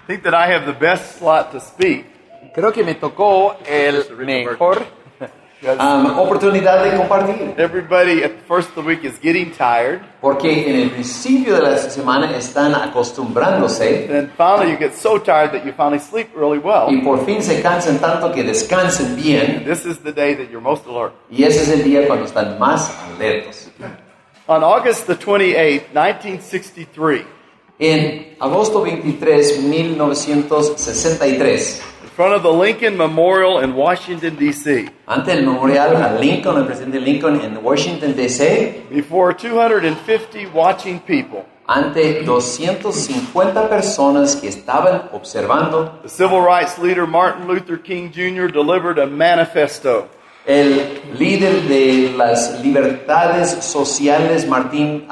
think that I have the best slot to speak. Creo que me tocó el mejor oportunidad de compartir. Everybody at the first of the week is getting tired. Porque en el principio de la semana están acostumbrándose. Then finally you get so tired that you finally sleep really well. Y por fin se cansan tanto que descansen bien. This is the day that you're most alert. Y ese es el día cuando están más alertos. On August the 28th, 1963, En agosto 23, 1963, in front of the Lincoln Memorial in Washington, D.C., ante el memorial a Lincoln, el presidente Lincoln en Washington, D.C., before 250 watching people, ante 250 personas que estaban observando, the civil rights leader Martin Luther King Jr. delivered a manifesto. el líder de las libertades sociales, Martín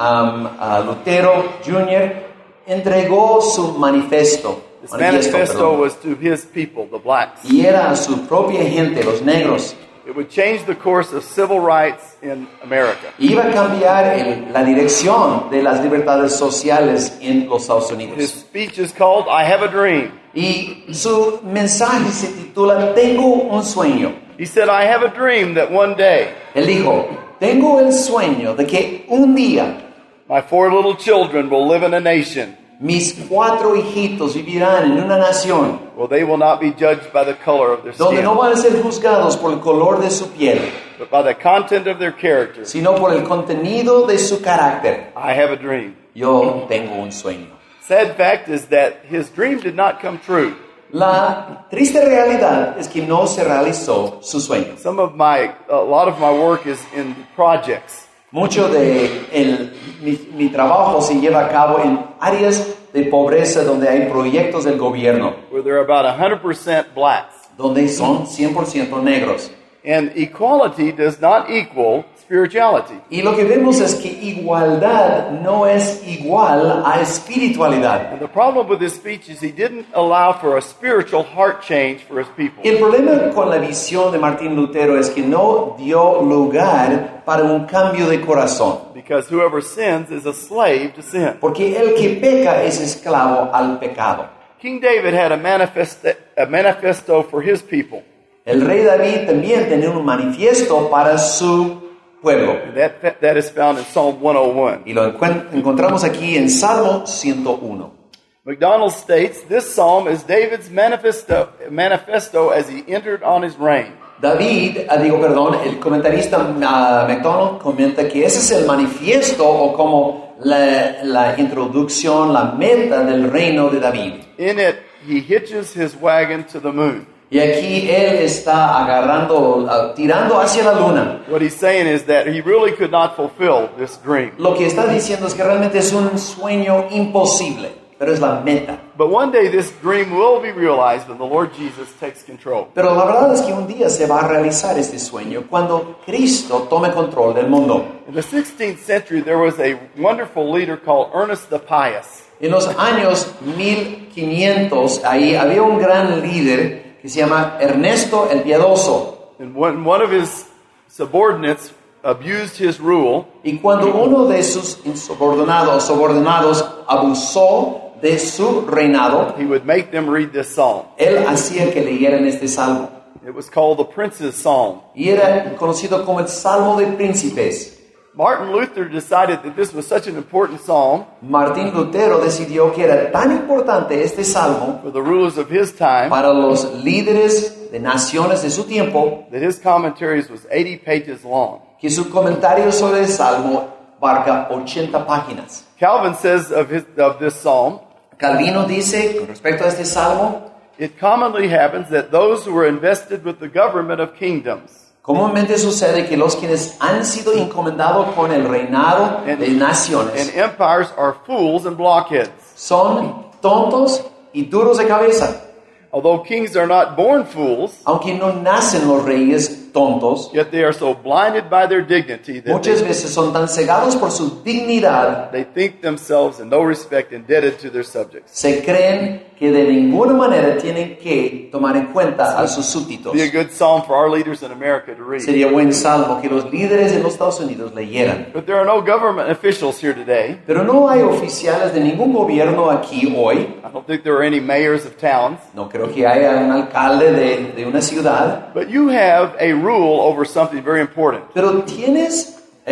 Lutero Jr., entregó su manifiesto. This manifesto was to his people, the blacks. Y era a su propia gente, los negros. It would change the course of civil rights in America. Iba a cambiar la dirección de las libertades sociales en los Estados His Unidos. speech is called I Have a Dream. Y su mensaje se titula Tengo un sueño. He said, I have a dream that one day Él dijo, tengo el sueño de que un día my 4 little children will live in a nation mis 4 hijitos vivirán en una nación where they will not be judged by the color of their donde skin, no van a ser juzgados por el color de su piel, but by the content of their character. sino por el contenido de su carácter. I have a dream. Yo tengo un sueño. Sad fact is that his dream did not come true. La triste realidad es que no se realizó su sueño. A lot of my work is in projects. Mucho de mi trabajo se lleva a cabo en áreas de pobreza donde hay proyectos del gobierno, Where there are about 100% blacks. donde son 100% negros. And equality does not equal spirituality. Y lo que vemos es que igualdad no es igual a espiritualidad. And the problem with his speech is he didn't allow for a spiritual heart change for his people. El problema con la visión de Martín Lutero es que no dio lugar para un cambio de corazón. Because whoever sins is a slave to sin. Porque el que peca es esclavo al pecado. King David had a manifesto for his people. El rey David también tenía un manifiesto para su pueblo. And that is found in Psalm 101. Y lo encontramos aquí en Salmo 101. MacDonald states, this psalm is David's manifesto as he entered on his reign. El comentarista MacDonald comenta que ese es el manifiesto o como la introducción, la meta del reino de David. In it, he hitches his wagon to the moon. Y aquí él está tirando hacia la luna. What he's saying is that he really could not fulfill this dream. Lo que está diciendo es que realmente es un sueño imposible, pero es la meta. But one day this dream will be realized when the Lord Jesus takes control. Pero la verdad es que un día se va a realizar este sueño cuando Cristo tome control del mundo. In the 16th century, there was a wonderful leader called Ernest the Pious. En los años 1500, ahí había un gran líder que se llama Ernesto el Piadoso. And when one of his subordinates abused his rule, Y cuando uno de sus subordinados abusó de su reinado, he would make them read this psalm. él hacía que leyeran este salmo. It was called the Prince's Psalm. Y era conocido como el Salmo de Príncipes. Martin Luther decided that this was such an important psalm Martín Lutero decidió que era tan importante este salmo for the rulers of his time para los líderes de naciones de su tiempo, that his commentaries was 80 pages long. que su comentario sobre el salmo abarca 80 páginas. Calvin says of this psalm, Calvino dice con respecto a este salmo, it commonly happens that those who are invested with the government of kingdoms comúnmente sucede que los quienes han sido encomendados con el reinado de and naciones empires are fools and blockheads. son tontos y duros de cabeza. Although kings are not born fools, Aunque no nacen los reyes tontos. Yet they are so blinded by their dignity that Muchas veces son tan cegados por su dignidad, they think themselves in no respect indebted to their subjects. se creen que de ninguna manera tienen que tomar en cuenta a sus súbditos. Be a good psalm for our leaders in America to read. Sería buen salmo que los líderes en los Estados Unidos leyeran. But there are no government officials here today. Pero no hay oficiales de ningún gobierno aquí hoy. I don't think there are any mayors of towns. No creo que haya un alcalde de una ciudad. But you have a rule over something very important. Pero tienes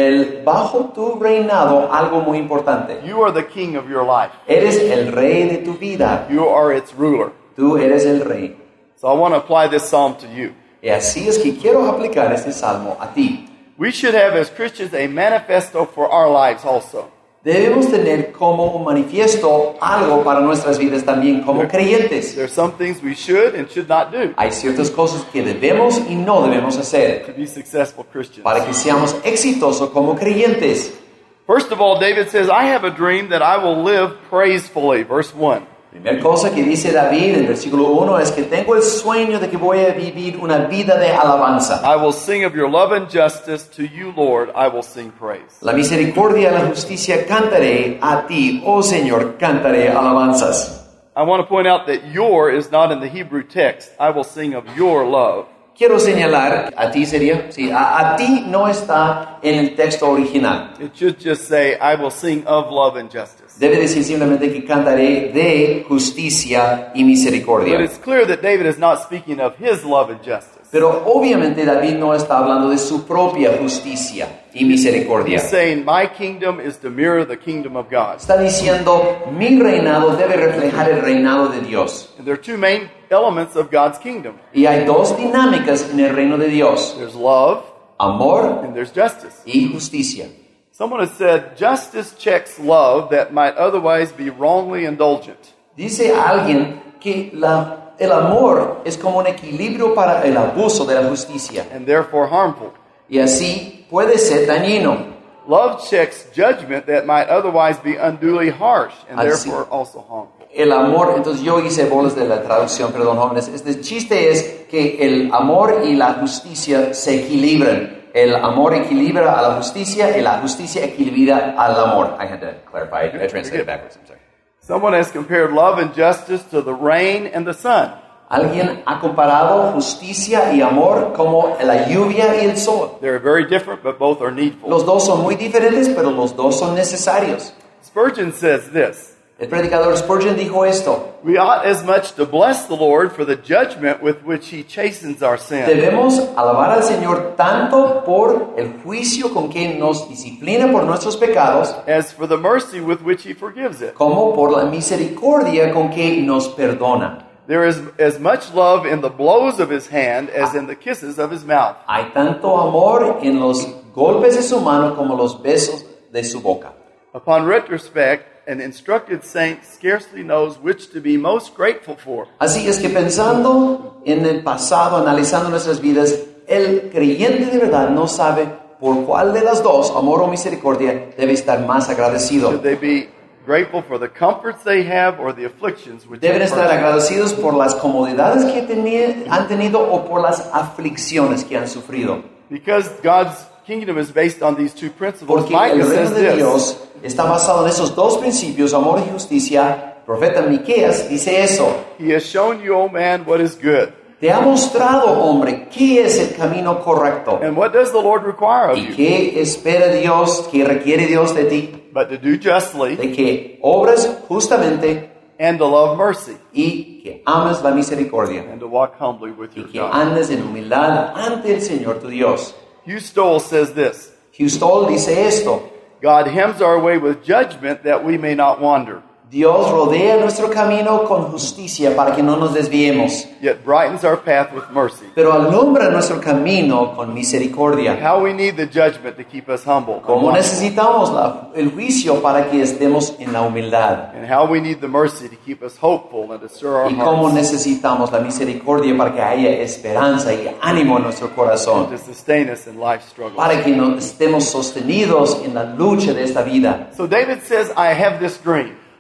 bajo tu reinado algo muy importante. You are the king of your life. Eres el rey de tu vida. You are its ruler. Tú eres el rey. So I want to apply this psalm to you. Y así es que quiero aplicar este salmo a ti. We should have as Christians a manifesto for our lives also. Debemos tener como un manifiesto algo para nuestras vidas también como creyentes. There are some things we should and should not do Hay ciertas cosas que debemos y no debemos hacer to be successful Christians. para que seamos exitosos como creyentes. First of all, David says, I have a dream that I will live praisefully. Verse 1. Primera cosa que dice David en el versículo 1 es que tengo el sueño de que voy a vivir una vida de alabanza. I will sing of your love and justice. To you, Lord, I will sing praise. La misericordia y la justicia cantaré a ti, oh Señor, cantaré alabanzas. I want to point out that your is not in the Hebrew text. I will sing of your love. Quiero señalar, a ti sería, sí, a ti no está en el texto original. It should just say, I will sing of love and justice. Debe decir simplemente que cantaré de justicia y But misericordia. it's clear that David is not speaking of his love and justice. Pero obviamente David no está hablando de su propia justicia y misericordia. He's saying, my kingdom is to mirror the kingdom of God. Está diciendo, mi reinado debe reflejar el reinado de Dios. And there are two main elements of God's kingdom. Y hay dos dinámicas en el reino de Dios: There's love amor and there's justice. y justicia. Someone has said, justice checks love that might otherwise be wrongly indulgent. Dice alguien que el amor es como un equilibrio para el abuso de la justicia. And therefore harmful. Y así puede ser dañino. Love checks judgment that might otherwise be unduly harsh and Así. therefore also harmful. El amor, entonces yo hice bolas de la traducción, perdón jóvenes. Este chiste es que el amor y la justicia se equilibran. El amor equilibra a la justicia y la justicia equilibra al amor. I had to clarify. I translated backwards. I'm sorry. Someone has compared love and justice to the rain and the sun. Alguien ha comparado justicia y amor como la lluvia y el sol. They're very different, but both are needful. Los dos son muy diferentes, pero los dos son necesarios. Spurgeon says this, El predicador Spurgeon dijo esto: we ought as much to bless the Lord for the judgment with which he chastens our sin, debemos alabar al Señor tanto por el juicio con que nos disciplina por nuestros pecados, as for the mercy with which he forgives it. como por la misericordia con que nos perdona. There is as much love in the blows of his hand as in the kisses of his mouth. Hay tanto amor en los golpes de su mano como los besos de su boca. Upon retrospect, an instructed saint scarcely knows which to be most grateful for. Así es que pensando en el pasado, analizando nuestras vidas, el creyente de verdad no sabe por cuál de las dos, amor o misericordia, debe estar más agradecido. Should they be grateful for the comforts they have or the afflictions which Deben they estar purchase? agradecidos por las comodidades que han tenido o por las aflicciones que han sufrido. Because God's kingdom is based on these two principles, Porque Micah el reino says de this, Dios está basado en esos dos principios, amor y justicia. El profeta Miqueas dice eso: He has shown you, O man, what is good. te ha mostrado, hombre, qué es el camino correcto. And what does the Lord require of ¿Y you? qué espera Dios, qué requiere Dios de ti? But to do justly De que obres justamente and to love mercy y que ames la misericordia and to walk humbly with y your que God. andes en humildad ante el Señor tu Dios. Hugh Stowell says this, Houston dice esto: God hems our way with judgment that we may not wander, Dios rodea nuestro camino con justicia para que no nos desviemos, yet brightens our path with mercy. pero alumbra nuestro camino con misericordia. How we need the judgment to keep us humble. Como necesitamos el juicio para que estemos en la humildad. And how we need the mercy to keep us hopeful and to stir our Y cómo hearts necesitamos la misericordia para que haya esperanza y ánimo en nuestro corazón. to sustain us in life's struggles. Para que no estemos sostenidos en la lucha de esta vida. So David says, I have this dream.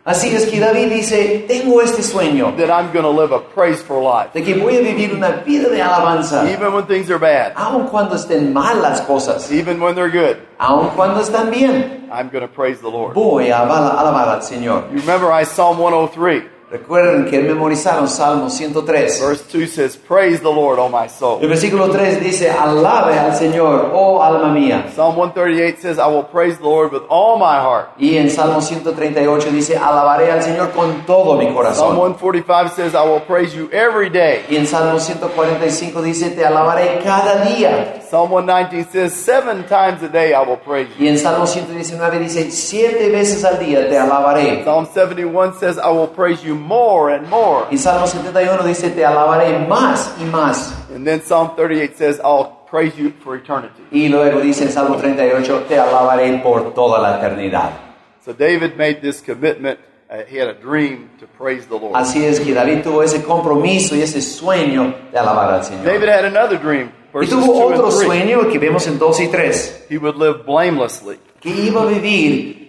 Así es que David dice, tengo este sueño that I'm going to live a praiseful life. de que voy a vivir una vida de alabanza, Even when things are bad, aun cuando estén mal las cosas, even when they're good, aun cuando están bien, I'm going to praise the Lord. voy a alabar al Señor. You memorize Psalm 103. Recuerden que memorizaron Salmo 103. Verse 2 says, praise the Lord, O my soul. El versículo 3 dice, alabe al Señor, oh alma mía. Psalm 138 says, I will praise the Lord with all my heart. Y en Salmo 138 dice, alabaré al Señor con todo mi Psalm corazón. 145 says, I will praise you every day. Y en Salmo 145 dice, te alabaré cada día. Psalm 119 says, 7 times a day I will praise you. Y en Salmo 119 dice, 7 veces al día te alabaré. Psalm 71 says, I will praise you more and more. Y Salmo 71 dice, te alabaré más y más. And then Psalm 38 says, I'll praise you for eternity. Y luego dice en Salmo 38, te alabaré por toda la eternidad. So David made this commitment. He had a dream to praise the Lord. Así es que David tuvo ese compromiso y ese sueño de alabar al Señor. David had another dream. Y Verses tuvo 2 otro and 3. sueño que vemos en 2 y 3, He would live blamelessly. que iba a vivir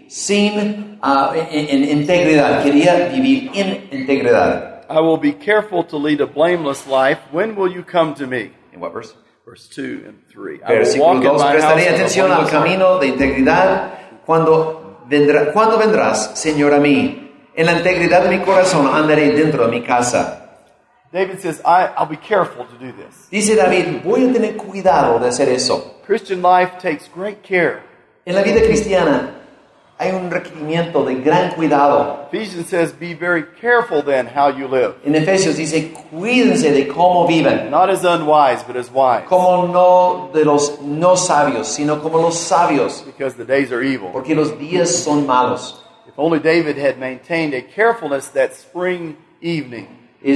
en integridad, quería vivir en integridad. I will be careful to lead a blameless life. When will you come to me? ¿En what verse? Verse 2 and 3. I will Versículo walk in 2, my prestaré house with a atención al blameless heart. camino de integridad cuando vendrás, Señor, a mí. En la integridad de mi corazón andaré dentro de mi casa. David says, I'll be careful to do this. Dice David, voy a tener cuidado de hacer eso. Christian life takes great care. En la vida cristiana hay un requerimiento de gran cuidado. Ephesians says, be very careful then how you live. En Efesios dice, cuídense de cómo viven. Not as unwise, but as wise. Como no de los no sabios, sino como los sabios. Because the days are evil. Porque los días son malos. If only David had maintained a carefulness that spring evening.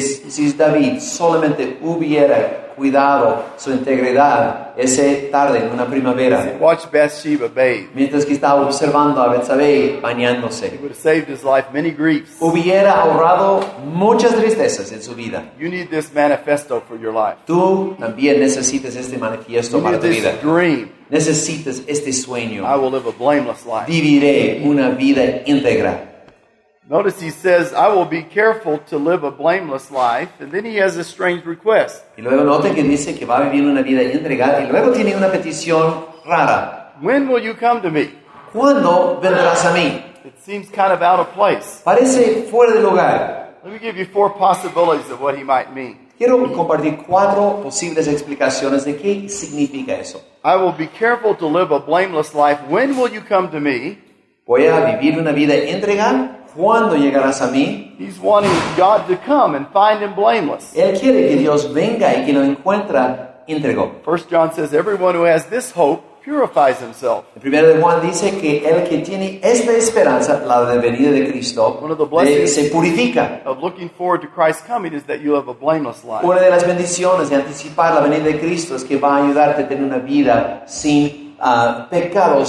Si David solamente hubiera cuidado su integridad esa tarde en una primavera, Watch Bathsheba bathe. mientras que estaba observando a Betsabé He bañándose, would have saved his life many griefs. hubiera ahorrado muchas tristezas en su vida. You need this manifesto for your life. Tú también necesitas este manifiesto You para need tu vida. this dream. Necesitas este sueño. I will live a blameless life. Viviré una vida íntegra. Notice he says, I will be careful to live a blameless life. And then he has a strange request. Y luego note que dice que va a vivir una vida íntegra y luego tiene una petición rara. When will you come to me? ¿Cuándo vendrás a mí? It seems kind of out of place. Parece fuera de lugar. Let me give you 4 possibilities of what he might mean. Quiero compartir 4 posibles explicaciones de qué significa eso. I will be careful to live a blameless life. When will you come to me? Voy a vivir una vida íntegra. ¿Cuándo llegarás a mí? He's wanting God to come and find him blameless. Él quiere que Dios venga y que lo encuentre íntegro. 1 John says, everyone who has this hope purifies himself. El primero de Juan dice que el que tiene esta esperanza, la de venida de Cristo, One of the blessings se purifica. of looking forward to Christ's coming is that you have a blameless life. Una de las bendiciones de anticipar la venida de Cristo es que va a ayudarte a tener una vida sin pecado,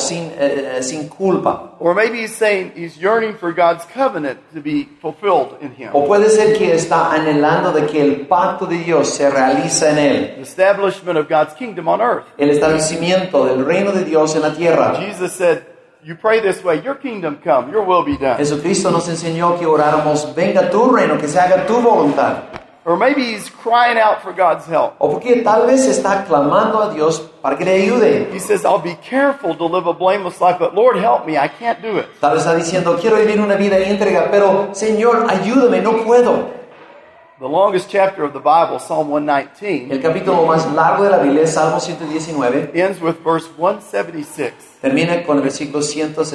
sin culpa. Or maybe he's saying he's yearning for God's covenant to be fulfilled in him. O puede ser que está anhelando de que el pacto de Dios se realiza en él. The establishment of God's kingdom on earth. El establecimiento del reino de Dios en la tierra. Jesus said, you pray this way, your kingdom come, your will be done. Jesucristo nos enseñó que oráramos, venga tu reino, que se haga tu voluntad. Or maybe he's crying out for God's help. O porque tal vez está clamando a Dios para que le ayude. He says, I'll be careful to live a blameless life, but Lord help me, I can't do it. Tal vez está diciendo, quiero vivir una vida íntegra, pero Señor, ayúdame, no puedo. The longest chapter of the Bible, Psalm 119, El capítulo más largo de la Biblia es Salmo 119. ends with verse 176. Termina con el versículo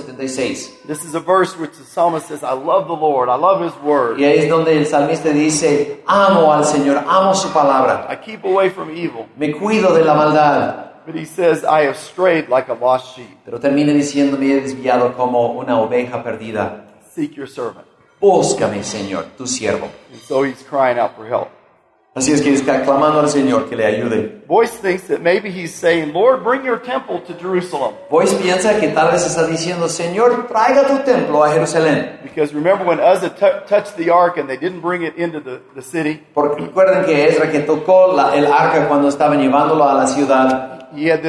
176. This is a verse which the psalmist says, I love the Lord, I love His word. Y ahí es donde el salmista dice, amo al Señor, amo su palabra. I keep away from evil. Me cuido de la maldad. But he says, I have strayed like a lost sheep. Pero termina diciendo, me he desviado como una oveja perdida. Seek your servant. Búscame, Señor, tu siervo. And so he's crying out for help. Así es que está clamando al Señor que le ayude. Boyce thinks that maybe he's saying, Lord, bring your temple to Jerusalem. Boyce piensa que tal vez está diciendo, Señor, traiga tu templo a Jerusalén. Because remember when Uzzah touched the ark and they didn't bring it into the city? Porque recuerden que Ezra que tocó el arca cuando estaban llevándolo a la ciudad. He had this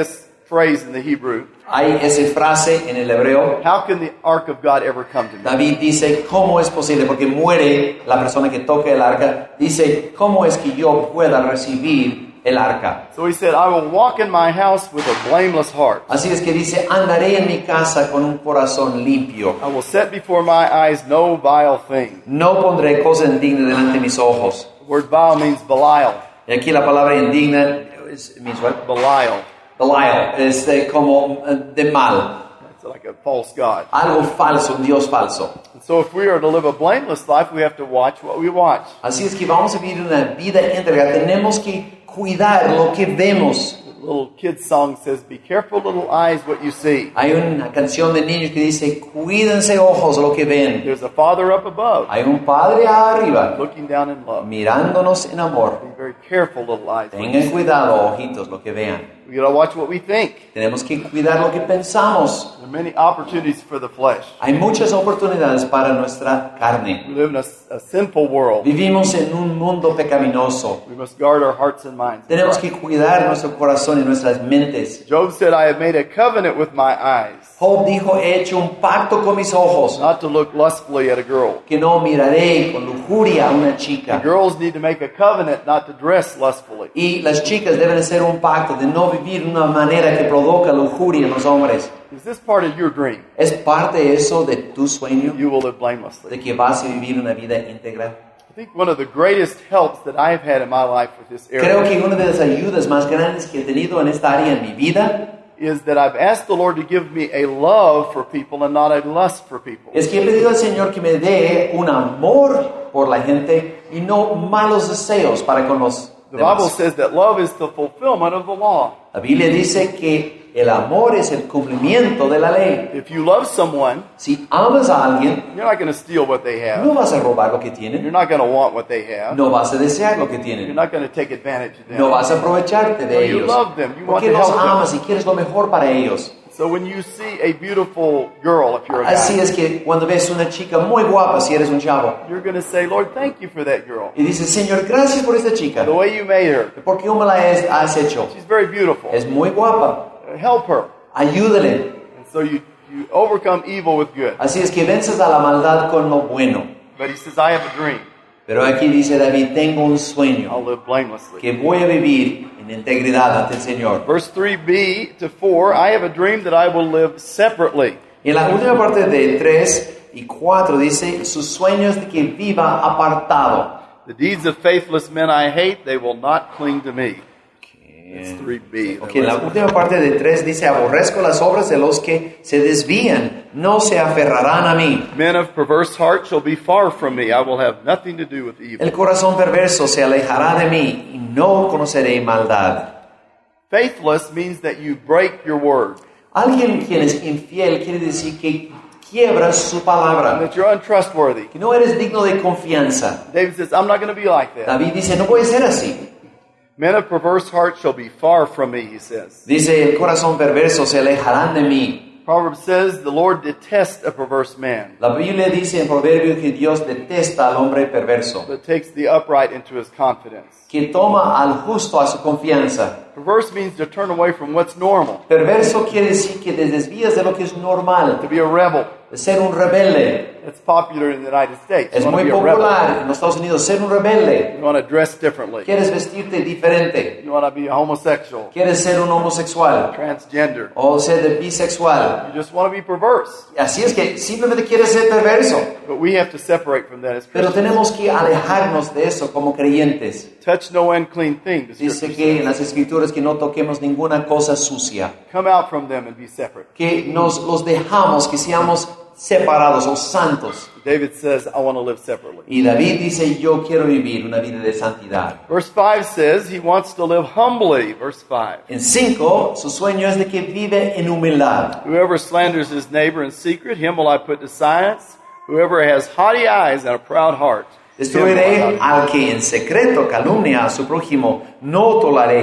phrase in the Hebrew. Hay esa frase en el hebreo. How can the ark of God ever come to me? David dice, ¿cómo es posible? Porque muere la persona que toque el arca. Dice, ¿cómo es que yo pueda recibir el arca? So he said, I will walk in my house with a blameless heart. Así es que dice, andaré en mi casa con un corazón limpio. I will set before my eyes no vile thing. No pondré cosa indigna delante de mis ojos. The word vile means Belial. Y aquí la palabra indigna means what? Belial. Belial, es como de mal. It's like a false god. Algo falso, un Dios falso. And so if we are to live a blameless life, we have to watch what we watch. Así es que vamos a vivir una vida íntegra. Tenemos que cuidar lo que vemos. The little kid's song says, be careful, little eyes, what you see. Hay una canción de niños que dice, cuídense ojos lo que ven. There's a Father up above, Hay un Padre arriba, looking down in love. mirándonos en amor. Be very careful, little eyes. what you Tengan see. cuidado, ojitos, lo que vean. We got to watch what we think. Tenemos que cuidar lo que pensamos. There are many opportunities for the flesh. Hay muchas oportunidades para nuestra carne. We live in a sinful world. Vivimos en un mundo pecaminoso. We must guard our hearts and minds. Tenemos que cuidar nuestro corazón y nuestras mentes. Job said, I have made a covenant with my eyes, Job dijo, he hecho un pacto con mis ojos, not to look lustfully at a girl. que no miraré con lujuria a una The chica. girls need to make a covenant not to dress lustfully. Y las chicas deben hacer un pacto de no vivir de una manera que provoca lujuria en los hombres. Is this part of your dream? ¿Es parte eso de tu sueño? You will live blamelessly. ¿De que vas a vivir una vida íntegra? I think one of the greatest helps that I've had in my life with this Creo area que una de las ayudas más grandes que he tenido en esta área en mi vida is that I've asked the Lord to give me a love for people and not a lust for people. es que he pedido al Señor que me dé un amor por la gente y no malos deseos para con los The Bible demás. says that love is the fulfillment of the law. La Biblia dice que el amor es el cumplimiento de la ley. If you love someone, Si amas a alguien, you're not going to steal what they have. no vas a robar lo que You're tienen, not going to want what they have. no vas a desear lo que You're tienen, not going to take advantage of them. no vas a aprovecharte No, de you ellos, love them. You want porque to los help them. amas y quieres lo mejor para ellos. So when you see a beautiful girl, if you're a Así guy, es que cuando ves una chica muy guapa, si eres un chavo, you're going to say, Lord, thank you for that girl. y dices, Señor, gracias por esta chica, The way you made her. ¿por qué me la has hecho? She's very beautiful. Es muy guapa, Help her. ayúdale. And so you overcome evil with good. Así es que vences a la maldad con lo bueno. But he says, I have a dream. Pero aquí dice David, tengo un sueño, I'll live blamelessly. que voy a vivir en integridad ante el Señor. Verse 3b to 4, I have a dream that I will live separately. Y en la última parte de 3 y 4 dice, sus sueños de que viva apartado. The deeds of faithless men I hate, they will not cling to me. It's 3b. Ok, en la última parte de 3 dice, aborrezco las obras de los que se desvían, no se aferrarán a mí. Men of perverse heart shall be far from me. I will have nothing to do with evil. El corazón perverso se alejará de mí y no conoceré maldad. Faithless means that you break your word. Alguien quien es infiel quiere decir que quiebras su And palabra, that you're untrustworthy. que no eres digno de confianza. David says, I'm not going to be like that. David dice, no puede ser así. Men of perverse heart shall be far from me, he says. Dice, el corazón perverso se alejarán de mí. Proverbs says, the Lord detests a perverse man, La Biblia dice en Proverbios que Dios detesta al hombre perverso, but takes the upright into his confidence. que toma al justo a su confianza. Perverse means to turn away from what's normal, Perverso quiere decir que te desvías de lo que es normal, to be a rebel. de ser un rebelde. It's popular in the United States. Es You want to muy be a rebel. popular en los Estados Unidos ser un rebelde. You want to dress differently. Quieres vestirte diferente. You want to be a homosexual, Quieres ser un homosexual transgender. o ser de bisexual. You just want to be perverse. Así es que simplemente quieres ser perverso. But we have to separate from that as Pero Christians. tenemos que alejarnos de eso como creyentes. Touch no unclean thing, the Dice scripture que en says. las escrituras que no toquemos ninguna cosa sucia. Come out from them and be separate. Que nos los dejamos, que seamos separados o santos. David says, I want to live separately. Y David dice, yo quiero vivir una vida de santidad. Verse 5 says he wants to live humbly. Verse 5. En 5, su sueño es de que vive en humildad. Whoever slanders his neighbor in secret, him will I put to silence. Whoever has haughty eyes and a proud heart, him will I Destruiré not- al que en secreto calumnia a su prójimo, no toleraré.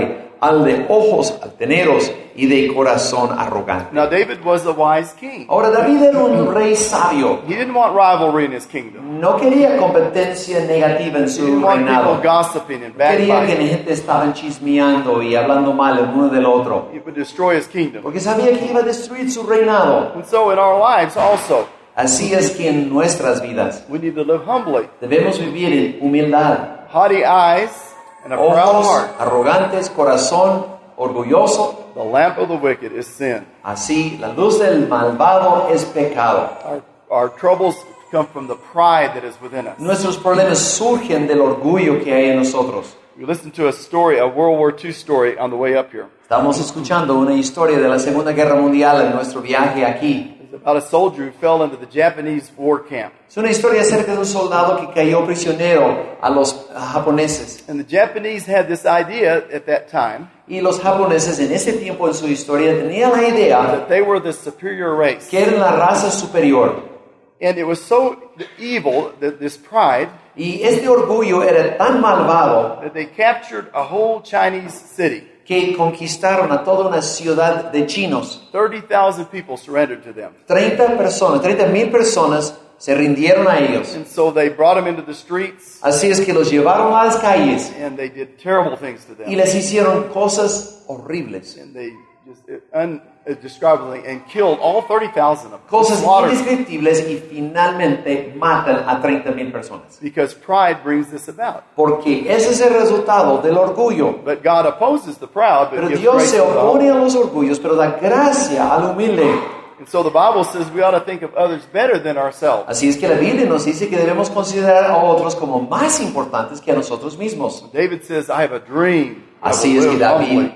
al de ojos altaneros y de corazón arrogante. Now, David was a wise king. Ahora, David era un rey sabio. He didn't want rivalry in his kingdom. No quería competencia negativa en He su didn't want people reinado. gossiping and Quería que la backbiting. gente estaba chismeando y hablando mal el uno del otro. It would destroy his kingdom. Porque sabía que iba a destruir su reinado. And so in our lives also, Así es que en nuestras vidas we need to live humbly. debemos vivir en humildad. Haughty eyes and a proud Ojos heart. arrogantes, corazón orgulloso. The lamp of the wicked is sin. Así, la luz del malvado es pecado. Our troubles come from the pride that is within us. Nuestros problemas surgen del orgullo que hay en nosotros. We listened to a story, a World War II story, on the way up here. Estamos escuchando una historia de la Segunda Guerra Mundial en nuestro viaje aquí. It's about a soldier who fell into the Japanese war camp. Es una historia acerca de un soldado que cayó prisionero a los japoneses. And the Japanese had this idea at that time Y los japoneses en ese tiempo en su historia tenían la idea that they were the superior race. que eran la raza superior. And it was so evil, that this pride, Y este orgullo era tan malvado that they captured a whole Chinese city. que conquistaron a toda una ciudad de chinos. 30,000 people surrendered to them. 30,000 personas se rindieron a ellos. And so they brought them into the streets, Así es que los llevaron a las calles and they did terrible things to y them. les hicieron cosas horribles. And they just indescribably and killed all 30,000 of them. Cosas Slaughtered them. indescriptibles y finalmente matan a 30,000 personas. Because pride brings this about. Porque ese es el resultado del orgullo. But God opposes the proud, but Pero gives Dios grace se to the opone humble. a los orgullos, pero da gracia al humilde. And so the Bible says we ought to think of others better than ourselves. Así es que la Biblia nos dice que debemos considerar a otros como más importantes que a nosotros mismos. David says, I have a dream. I Así will es que live David humbly.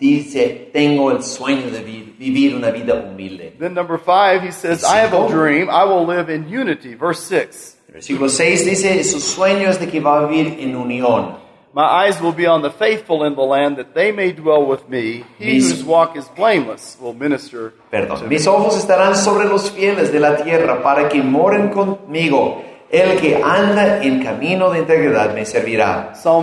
dice, tengo el sueño de vivir una vida humilde. Then number 5, he says, I have a dream. I will live in unity. Verse 6. El versículo 6 dice, su sueño es de que va a vivir en unión. My eyes will be on the faithful in the land, that they may dwell with me. He Mis- whose walk is blameless will minister to Perdón. me. Mis ojos estarán sobre los fieles de la tierra para que moren conmigo. El que anda en camino de integridad me servirá. Psalm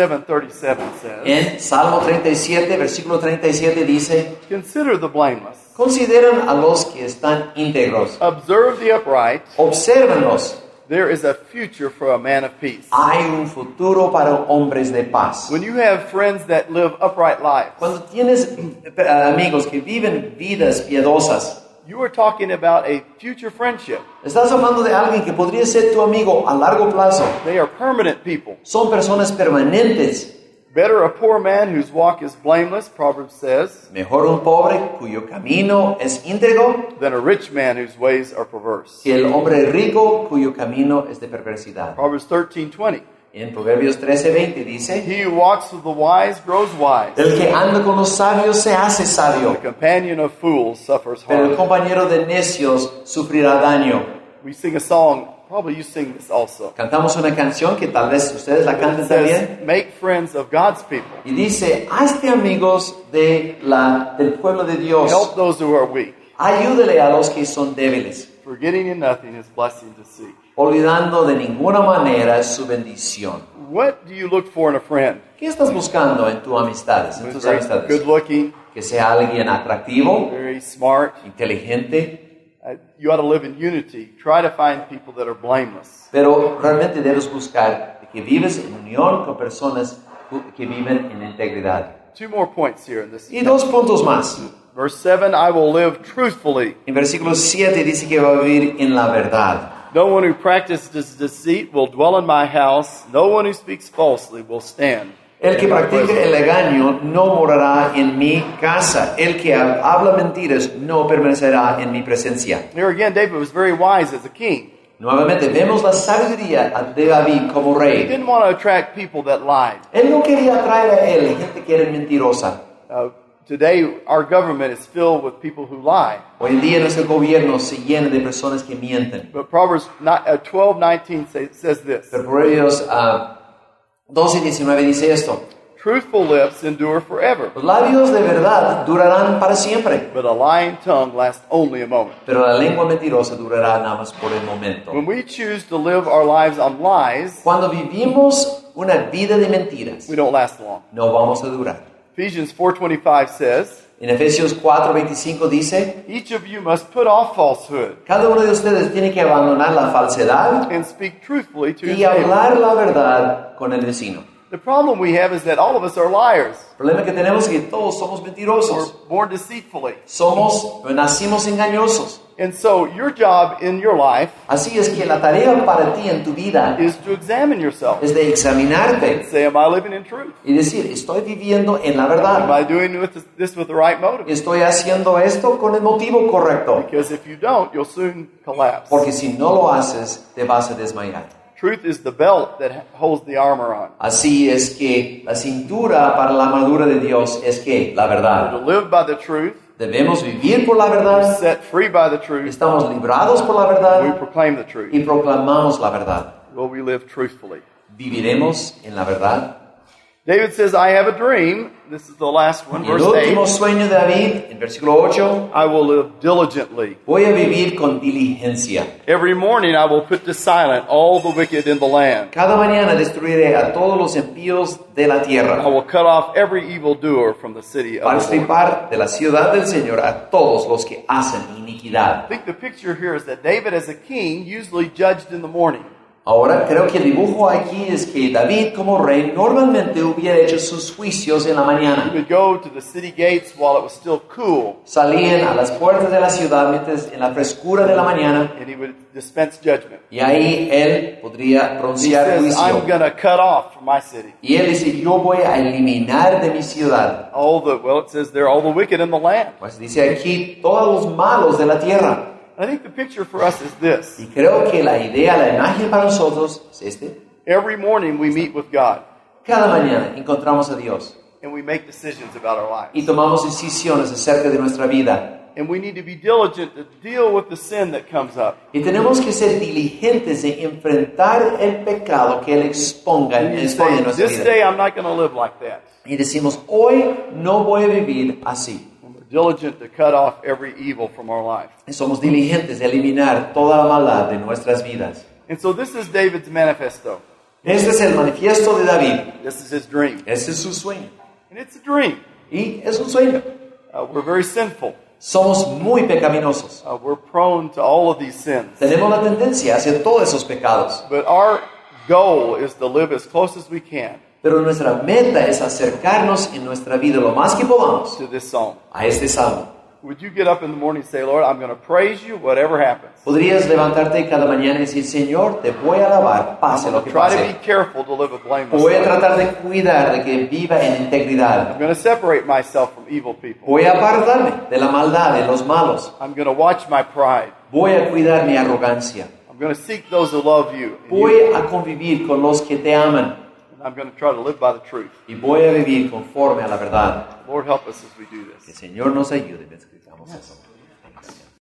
37:37 says, En Salmo 37, versículo 37 dice, Consider the blameless. consideran a los que están íntegros. Observe the upright. Obsérvenlos. There is a future for a man of peace. Hay un futuro para hombres de paz. When you have friends that live upright lives, Cuando tienes amigos que viven vidas piadosas, you are talking about a future friendship. estás hablando de alguien que podría ser tu amigo a largo plazo. They are permanent people. Son personas permanentes. Better a poor man whose walk is blameless, Proverbs says, Mejor un pobre cuyo camino es íntegro than a rich man whose ways are perverse. que el hombre rico cuyo camino es de perversidad. Proverbs 13:20. En Proverbios 13:20 dice, He who walks with the wise grows wise. el que anda con los sabios se hace The sabio, companion of fools suffers pero el harm. compañero de necios sufrirá daño. We sing a song, probably you sing this also. Cantamos una canción que tal vez ustedes la It canten says, también. make friends of God's people. Y dice, hazte amigos del pueblo de Dios. Help those who are weak. Ayúdele a los que son débiles, Forgetting in nothing his blessing to seek. olvidando de ninguna manera su bendición. What do you look for in a friend? ¿Qué estás buscando en tus amistades? En Who's tus very amistades? good looking, Que sea alguien atractivo, very smart. inteligente, You ought to live in unity. Try to find people that are blameless. pero realmente debes buscar que vives en unión con personas que viven en integridad. 2 more points here in this. Y 2 puntos más. Verse 7, I will live truthfully. En versículo 7 dice que va a vivir en la verdad. No one who practices deceit will dwell in my house. No one who speaks falsely will stand. El que in my practica presence. el engaño no morará en mi casa. El que habla mentiras no permanecerá en mi presencia. Here again, David was very wise as a king. Nuevamente vemos la sabiduría de David como He rey. didn't want to attract people that lied. Él no quería atraer a él gente que era mentirosa. Today, our government is filled with people who lie. Hoy en día nuestro gobierno se llena de personas que mienten. But Proverbs 12:19 says this. Pero Proverbios 12:19 dice esto. Truthful lips endure forever, Los labios de verdad durarán para siempre, but a lying tongue lasts only a moment. pero la lengua mentirosa durará nada más por el momento. When we choose to live our lives on lies, Cuando vivimos una vida de mentiras, we don't last long. no vamos a durar. Ephesians 4:25 says, En Efesios 4:25 dice, each of you must put off falsehood cada uno de ustedes tiene que abandonar la falsedad and speak truthfully to his y neighbor. hablar la verdad con el vecino. The problem we have is that all of us are liars. El problema que tenemos es que todos somos We're mentirosos. born deceitfully. Nacimos engañosos. And so your job in your life Así es que la tarea para ti en tu vida is to examine yourself. es de examinarte Say, am I living in truth? y decir, estoy viviendo en la Am verdad. I doing this with the right motive? Estoy haciendo esto con el motivo correcto. Because if you don't, you'll soon collapse. Porque si no lo haces, te vas a desmayar. Truth is the belt that holds the armor on. Así es que la cintura para la armadura de Dios es que la To verdad. live by the truth, Debemos vivir por la verdad. set free by the truth, Estamos librados por la we verdad proclaim the truth. y proclamamos la verdad. Will we live truthfully? Viviremos en la verdad. David says, I have a dream. This is the last one, Y el verse último 8. sueño de David, en versículo 8, I will live diligently. voy a vivir con diligencia. Every morning I will put to silence all the wicked in the land. Cada mañana destruiré a todos los impíos de la I tierra, will cut off every evildoer from the city of para the Lord. extirpar de la ciudad del Señor a todos los que hacen iniquidad. I think the picture here is that David as a king usually judged in the morning. Ahora creo que el dibujo aquí es que David como rey normalmente hubiera hecho sus juicios en la He mañana. would go to the city gates while it was still cool, Salían a las puertas de la ciudad mientras en la frescura de la mañana and he would dispense judgment. y ahí él podría He pronunciar says, I'm juicio. going to cut off from my city Y él dice, yo voy a eliminar de mi ciudad. it says there, all the wicked in the land. Pues dice aquí, todos los malos de la tierra. I think the picture for us is this. Y creo que la idea, la imagen para nosotros es este. Every morning we meet with God, Cada mañana encontramos a Dios and we make decisions about our lives. y tomamos decisiones acerca de nuestra vida. And we need to be diligent to deal with the sin that comes up. Y tenemos que ser diligentes en enfrentar el pecado que Él exponga And en you say, nuestra this vida. day I'm not going to live like that. Y decimos, hoy no voy a vivir así. We're diligent to cut off every evil from our life. Y somos diligentes de eliminar toda la maldad de nuestras vidas. And so this is David's manifesto. Este es el manifiesto de David. This is his dream. Ese es su sueño. And it's a dream. Y es un sueño. We're very sinful. Somos muy pecaminosos. We're prone to all of these sins. Tenemos la tendencia a hacer todos esos pecados. But our goal is to live as close as we can Pero nuestra meta es acercarnos en nuestra vida lo más que podamos to this psalm. a este salmo. Would you get up in the morning and say, Lord, I'm going to praise you whatever happens. Podrías levantarte cada mañana y decir, Señor, te voy a alabar, pase lo que Try to be pase. careful to live a blameless Voy a life. tratar de cuidar de que viva en integridad. I'm going to separate myself from evil people. Voy a apartarme de la maldad, de los malos. I'm going to watch my pride. Voy a cuidar mi arrogancia. I'm going to seek those who love you. And Voy a convivir con los que te aman. I'm going to try to live by the truth. Y voy a vivir conforme a la verdad. Lord, help us as we do Que el this. Señor nos ayude mientras que hagamos eso.